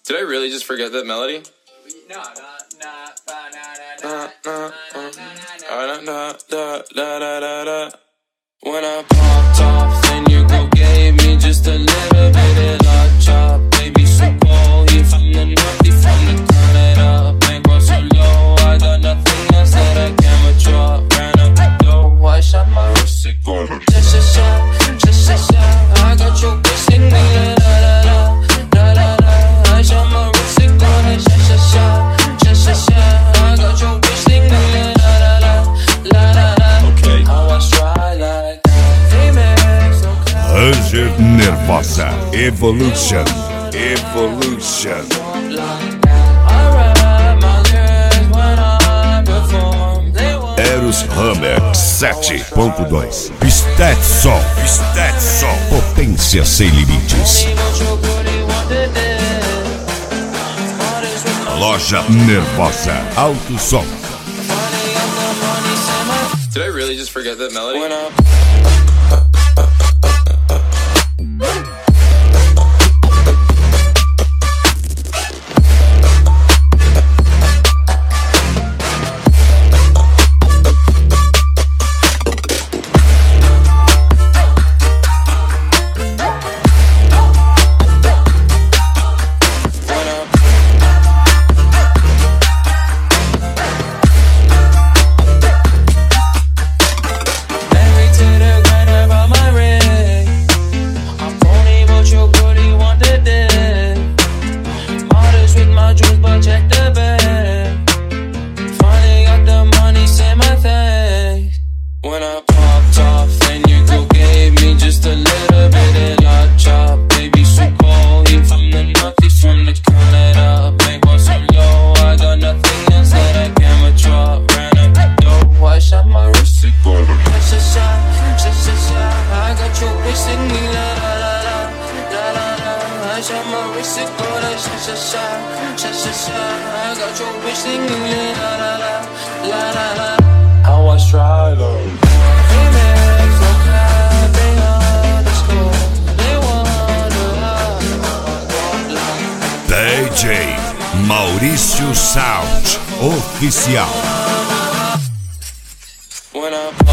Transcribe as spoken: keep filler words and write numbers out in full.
Did I really just forget that melody? No, no, no, Da, da, da, da, da, da, da, da. When I popped off, then you go gave me just a little bit of la chop. Baby, so cold, you from the north, you from the Canada. Bankroll so low, I got nothing else that I can withdraw. Ran up the dough, I shot my wrist, it go. Just a shot, just a shot. I got your bitch singing la la la la la la. I shot my wrist, it go. Just a shot, just a shot. I got your bitch singing la la la la la la. Okay. How I try like Ranger Nervosa Evolution Evolution Eros Hammer sete ponto dois Stetson Stetson Potência sem limites. Loja Nervosa Alto Som. Did I really just forget that melody? How I try though. D J Maurício Sound Oficial. When I